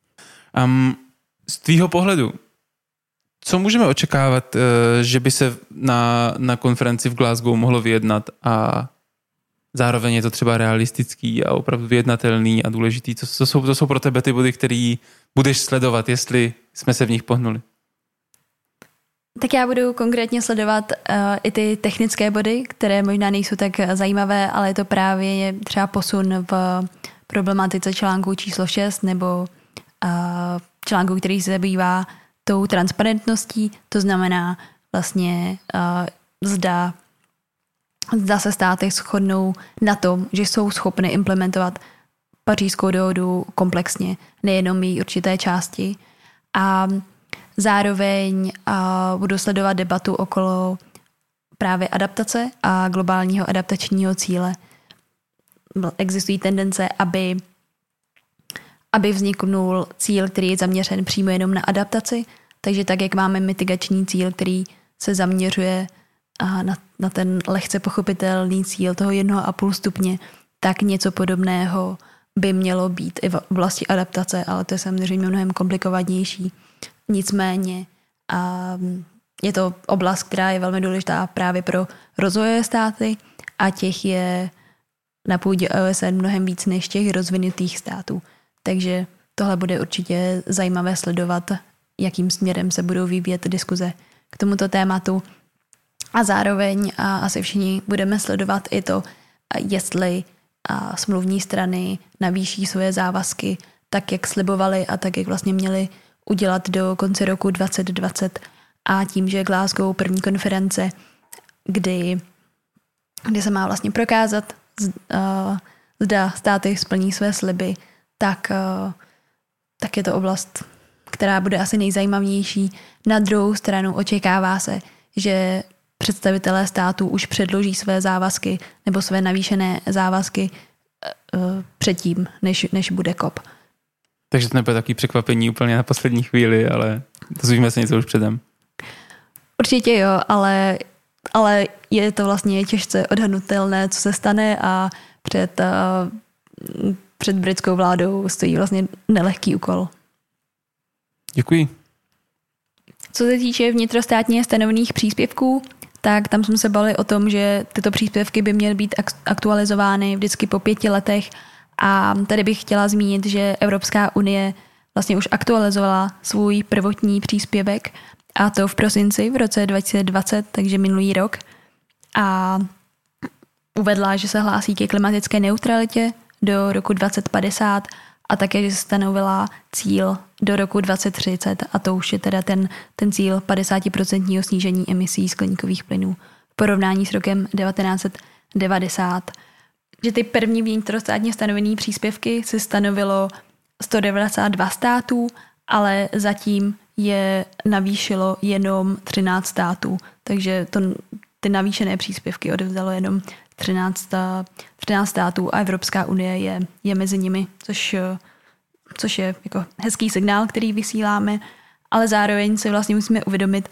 Z tvýho pohledu, co můžeme očekávat, že by se na konferenci v Glasgow mohlo vyjednat a zároveň je to třeba realistický a opravdu vyjednatelný a důležitý? To jsou pro tebe ty body, který budeš sledovat, jestli jsme se v nich pohnuli? Tak já budu konkrétně sledovat i ty technické body, které možná nejsou tak zajímavé, ale je to právě třeba posun v problematice článku číslo 6 nebo článku, který se zabývá tou transparentností, to znamená vlastně zda se státy shodnou na tom, že jsou schopny implementovat Pařížskou dohodu komplexně, nejenom její určité části. A zároveň budu sledovat debatu okolo právě adaptace a globálního adaptačního cíle. Existují tendence, aby vzniknul cíl, který je zaměřen přímo jenom na adaptaci, takže tak, jak máme mitigační cíl, který se zaměřuje na ten lehce pochopitelný cíl toho 1,5 stupně, tak něco podobného by mělo být i v oblasti adaptace, ale to je samozřejmě mnohem komplikovanější. Nicméně je to oblast, která je velmi důležitá právě pro rozvojové státy a těch je na půdě OSN mnohem víc než těch rozvinutých států. Takže tohle bude určitě zajímavé sledovat, jakým směrem se budou vyvíjet diskuze k tomuto tématu. A zároveň asi všichni budeme sledovat i to, jestli smluvní strany navýší svoje závazky tak, jak slibovali a tak, jak vlastně měli udělat do konce roku 2020. A tím, že Glasgow první konference, kdy se má vlastně prokázat, zda státy splní své sliby, tak je to oblast, která bude asi nejzajímavější. Na druhou stranu očekává se, že představitelé států už předloží své závazky nebo své navýšené závazky předtím, než bude COP. Takže to nebude takový překvapení úplně na poslední chvíli, ale dozvíme se něco už předem. Určitě jo, ale ale je to vlastně těžce odhadnutelné, co se stane a před britskou vládou stojí vlastně nelehký úkol. Děkuji. Co se týče vnitrostátně stanovených příspěvků, tak tam jsme se bavili o tom, že tyto příspěvky by měly být aktualizovány vždycky po 5 letech a tady bych chtěla zmínit, že Evropská unie vlastně už aktualizovala svůj prvotní příspěvek a to v prosinci v roce 2020, takže minulý rok a uvedla, že se hlásí ke klimatické neutralitě do roku 2050 a také, že se stanovila cíl do roku 2030 a to už je teda ten cíl 50% snížení emisí skleníkových plynů v porovnání s rokem 1990. Že ty první vnitrostátně stanovené příspěvky se stanovilo 192 států, ale zatím je navýšilo jenom 13 států, takže ty navýšené příspěvky odevzdalo jenom 13 států a Evropská unie je mezi nimi, což je jako hezký signál, který vysíláme, ale zároveň si vlastně musíme uvědomit,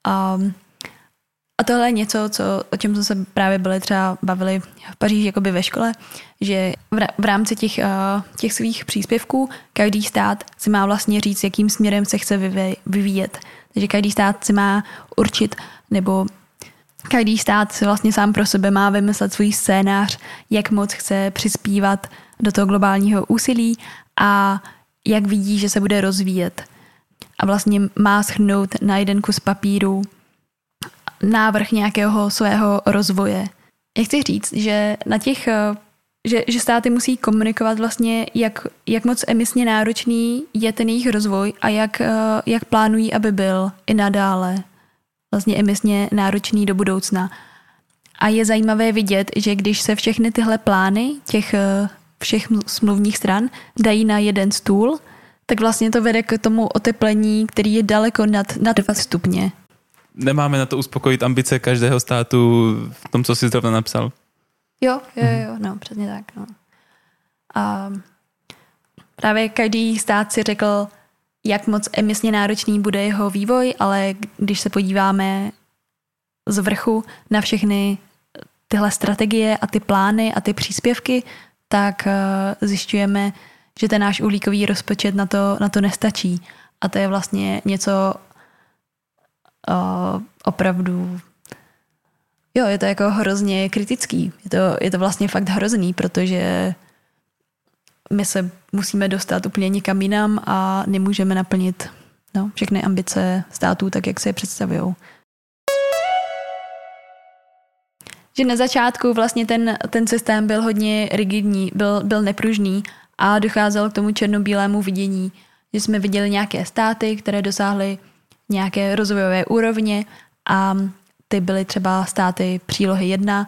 a tohle je něco, o čem jsme se právě třeba bavili v Paříži jakoby ve škole, že v rámci těch svých příspěvků každý stát si má vlastně říct, jakým směrem se chce vyvíjet. Takže každý stát si má určit, nebo každý stát si vlastně sám pro sebe má vymyslet svůj scénář, jak moc chce přispívat do toho globálního úsilí a jak vidí, že se bude rozvíjet. A vlastně má shrnout na jeden kus papíru návrh nějakého svého rozvoje. Já chci říct, že že státy musí komunikovat vlastně, jak moc emisně náročný je ten jejich rozvoj a jak plánují, aby byl i nadále vlastně emisně náročný do budoucna. A je zajímavé vidět, že když se všechny tyhle plány těch všech smluvních stran dají na jeden stůl, tak vlastně to vede k tomu oteplení, který je daleko nad 2 stupně. Nemáme na to uspokojit ambice každého státu v tom, co jsi zrovna napsal. Jo, no, přesně tak. No. A právě každý stát si řekl, jak moc emisně náročný bude jeho vývoj, ale když se podíváme z vrchu na všechny tyhle strategie a ty plány a ty příspěvky, tak zjišťujeme, že ten náš uhlíkový rozpočet na to nestačí. A to je vlastně něco opravdu... Jo, je to jako hrozně kritický. Je to vlastně fakt hrozný, protože my se musíme dostat úplně někam jinam a nemůžeme naplnit všechny ambice států tak, jak se je představujou. Že na začátku vlastně ten systém byl hodně rigidní, byl nepružný a docházel k tomu černobílému vidění, že jsme viděli nějaké státy, které dosáhly nějaké rozvojové úrovně a ty byly třeba státy přílohy 1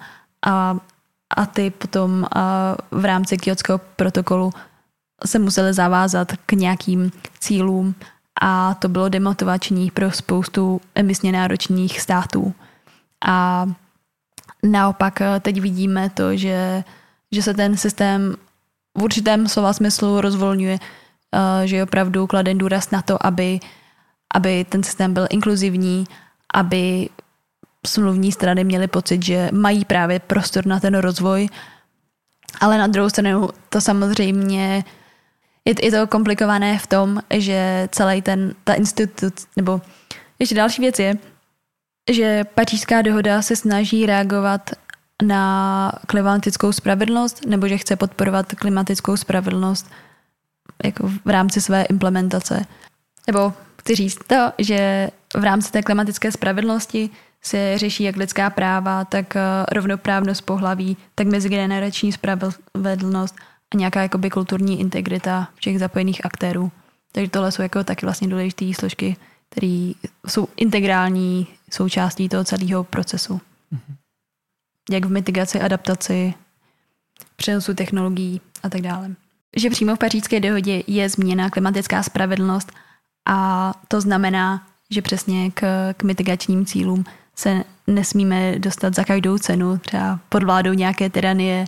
a ty potom v rámci Kyotského protokolu se museli zavázat k nějakým cílům a to bylo demotivační pro spoustu emisně náročných států. A naopak teď vidíme to, že se ten systém v určitém slova smyslu rozvolňuje, že je opravdu kladen důraz na to, aby ten systém byl inkluzivní, aby smluvní strany měly pocit, že mají právě prostor na ten rozvoj, ale na druhou stranu to samozřejmě je to komplikované v tom, že celý ta institut, nebo ještě další věc je, že Pařížská dohoda se snaží reagovat na klimatickou spravedlnost, nebo že chce podporovat klimatickou spravedlnost jako v rámci své implementace. Nebo chci říct to, že v rámci té klimatické spravedlnosti se řeší jak lidská práva, tak rovnoprávnost pohlaví, tak mezigenerační spravedlnost a nějaká jakoby kulturní integrita všech zapojených aktérů. Takže tohle jsou jako taky vlastně důležité složky, které jsou integrální součástí toho celého procesu. Mm-hmm. Jak v mitigaci, adaptaci, přenosu technologií a tak dále. Že přímo v Pařížské dohodě je zmíněna klimatická spravedlnost a to znamená, že přesně k mitigačním cílům se nesmíme dostat za každou cenu, třeba pod vládou nějaké tyranie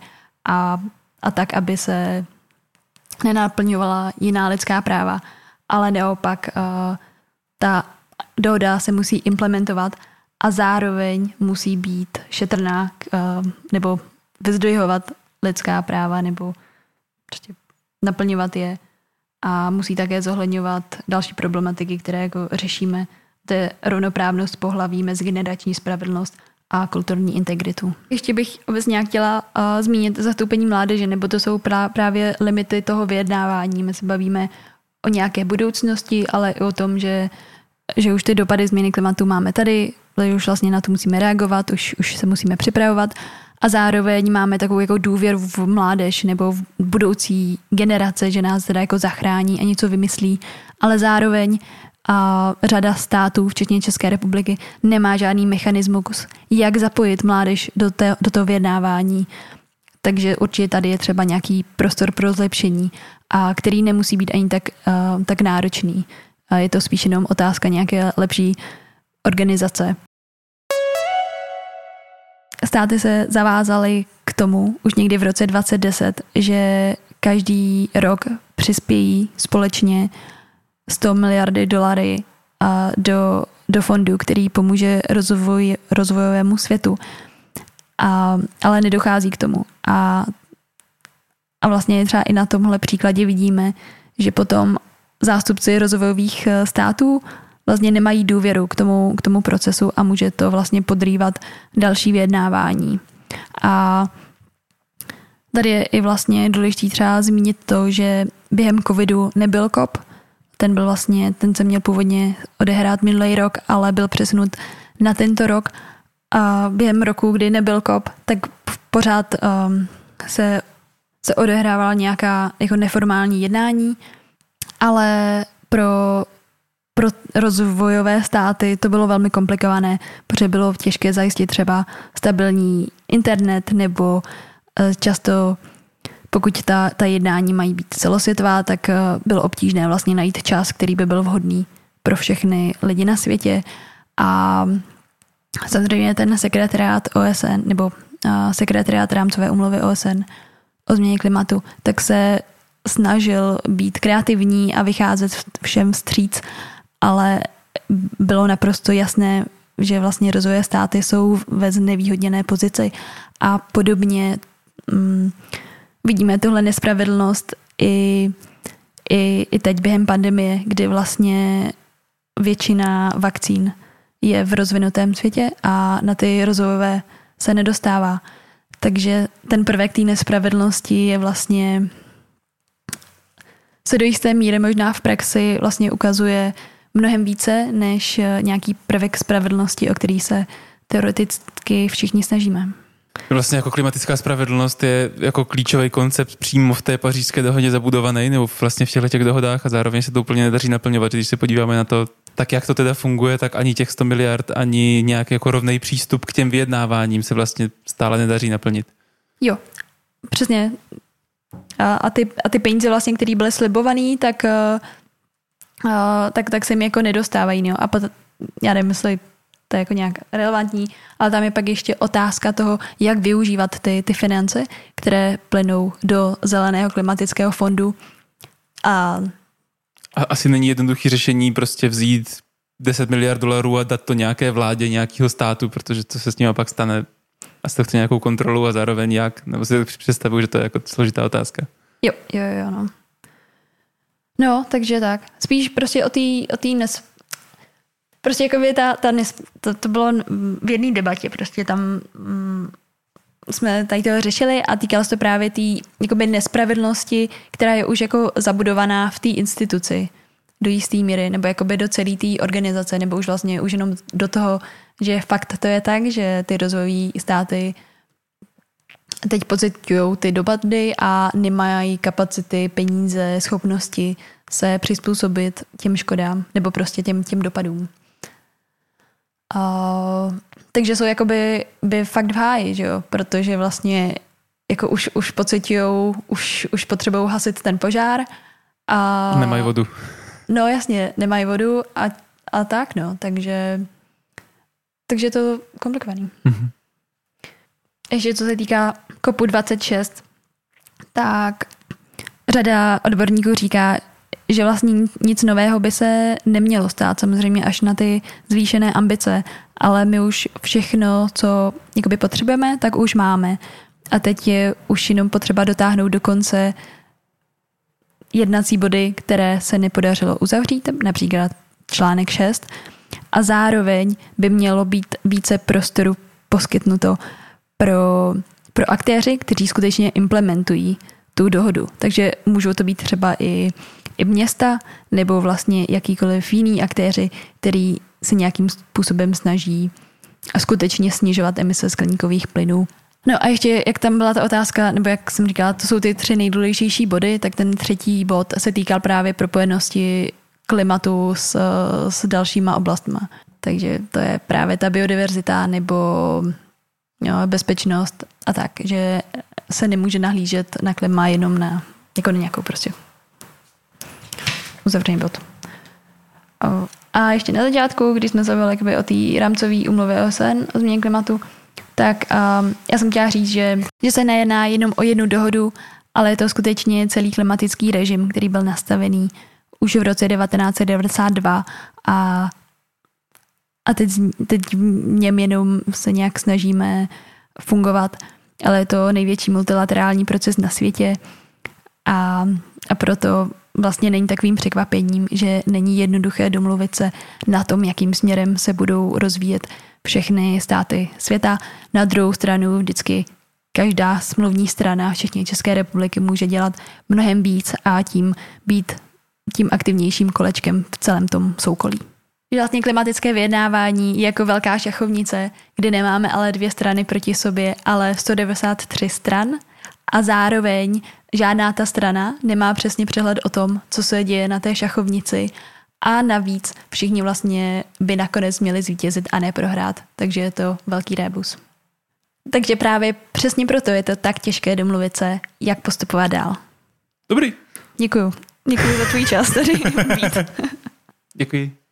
a tak, aby se nenaplňovala jiná lidská práva, ale naopak ta dohoda se musí implementovat a zároveň musí být šetrná nebo vyzdvihovat lidská práva nebo prostě naplňovat je a musí také zohledňovat další problematiky, které jako řešíme. To je rovnoprávnost pohlaví, mezigenerační spravedlnost a kulturní integritu. Ještě bych obecně nějak chtěla zmínit zastoupení mládeže, nebo to jsou právě limity toho vyjednávání. My se bavíme o nějaké budoucnosti, ale i o tom, že už ty dopady změny klimatu máme tady, už vlastně na to musíme reagovat, už se musíme připravovat a zároveň máme takovou jako důvěru v mládež nebo v budoucí generace, že nás teda jako zachrání a něco vymyslí, ale zároveň a řada států, včetně České republiky, nemá žádný mechanismus, jak zapojit mládež do toho vyjednávání. Takže určitě tady je třeba nějaký prostor pro zlepšení, a který nemusí být ani tak náročný. A je to spíš jenom otázka nějaké lepší organizace. Státy se zavázaly k tomu už někdy v roce 2010, že každý rok přispějí společně 100 miliardy $, do fondu, který pomůže rozvojovému světu. Ale nedochází k tomu. A vlastně třeba i na tomhle příkladě vidíme, že potom zástupci rozvojových států vlastně nemají důvěru k tomu procesu a může to vlastně podrývat další vyjednávání. A tady je i vlastně důležité třeba zmínit to, že během covidu nebyl COP. Ten se měl původně odehrát minulý rok, ale byl přesunut na tento rok. A během roku, kdy nebyl COP, tak pořád se odehrávala nějaká jako neformální jednání, ale pro rozvojové státy to bylo velmi komplikované, protože bylo těžké zajistit třeba stabilní internet nebo často, pokud ta jednání mají být celosvětová, tak bylo obtížné vlastně najít čas, který by byl vhodný pro všechny lidi na světě. A samozřejmě ten sekretariát OSN nebo sekretariát rámcové úmluvy OSN o změně klimatu, tak se snažil být kreativní a vycházet všem vstříc, ale bylo naprosto jasné, že vlastně rozvojové státy jsou ve znevýhodněné pozici a podobně vidíme tuhle nespravedlnost i teď během pandemie, kdy vlastně většina vakcín je v rozvinutém světě a na ty rozvojové se nedostává. Takže ten prvek té nespravedlnosti je vlastně se do jisté míry možná v praxi vlastně ukazuje mnohem více než nějaký prvek spravedlnosti, o který se teoreticky všichni snažíme. Vlastně jako klimatická spravedlnost je jako klíčový koncept přímo v té Pařížské dohodě zabudovaný, nebo vlastně v těchto dohodách a zároveň se to úplně nedaří naplňovat. Když se podíváme na to, tak jak to teda funguje, tak ani těch 100 miliard, ani nějaký jako rovnej přístup k těm vyjednáváním se vlastně stále nedaří naplnit. Jo, přesně. A ty peníze vlastně, které byly slibované, tak se jim jako nedostávají. No? A já nevím, jestli to je jako nějak relevantní, ale tam je pak ještě otázka toho, jak využívat ty finance, které plynou do Zeleného klimatického fondu. A asi není jednoduché řešení prostě vzít 10 miliard dolarů a dát to nějaké vládě nějakého státu, protože to se s ním pak stane. Asi to chce nějakou kontrolu a zároveň jak? Nebo si představuji, že to je jako složitá otázka. Jo, no. No, takže tak. Spíš prostě o té prostě jako by to bylo v jedné debatě, prostě tam jsme tady to řešili a týkalo se to právě té jakoby nespravedlnosti, která je už jako zabudovaná v té instituci do jisté míry, nebo jakoby do celé té organizace, nebo už vlastně už jenom do toho, že fakt to je tak, že ty rozvojové státy teď pociťují ty dopady a nemají kapacity, peníze, schopnosti se přizpůsobit těm škodám, nebo prostě těm dopadům. Takže jsou jakoby fakt v háji, že jo? Protože vlastně jako už pociťujou, už potřebují hasit ten požár. A nemají vodu. No jasně, nemají vodu a tak, no. Takže je to komplikovaný. Mm-hmm. Ještě co se týká COP26, tak řada odborníků říká, že vlastně nic nového by se nemělo stát, samozřejmě až na ty zvýšené ambice ale my už všechno, co jakoby potřebujeme, tak už máme. A teď je už jenom potřeba dotáhnout do konce jednací body, které se nepodařilo uzavřít, například článek 6, a zároveň by mělo být více prostoru poskytnuto pro aktéři, kteří skutečně implementují tu dohodu. Takže můžou to být třeba i města nebo vlastně jakýkoliv jiný aktéři, který se nějakým způsobem snaží skutečně snižovat emise skleníkových plynů. No a ještě, jak tam byla ta otázka, nebo jak jsem říkala, to jsou ty 3 nejdůležitější body, tak ten 3. bod se týkal právě propojenosti klimatu s dalšíma oblastma. Takže to je právě ta biodiverzita nebo bezpečnost a tak, že se nemůže nahlížet na klima jenom na nějakou prostě uzavřený bod. A ještě na začátku, když jsme se bavili o té rámcové úmluvě OSN o změně klimatu, tak já jsem chtěla říct, že se nejedná jenom o jednu dohodu, ale je to skutečně celý klimatický režim, který byl nastavený už v roce 1992 a teď v něm jenom se nějak snažíme fungovat, ale je to největší multilaterální proces na světě a proto vlastně není takovým překvapením, že není jednoduché domluvit se na tom, jakým směrem se budou rozvíjet všechny státy světa. Na druhou stranu vždycky každá smluvní strana, včetně České republiky, může dělat mnohem víc a tím být tím aktivnějším kolečkem v celém tom soukolí. Vlastně klimatické vyjednávání je jako velká šachovnice, kdy nemáme ale 2 strany proti sobě, ale 193 stran a zároveň žádná ta strana nemá přesně přehled o tom, co se děje na té šachovnici a navíc všichni vlastně by nakonec měli zvítězit a ne prohrát, takže je to velký rébus. Takže právě přesně proto je to tak těžké domluvit se, jak postupovat dál. Dobrý. Děkuju za tvůj čas tady být. Děkuji.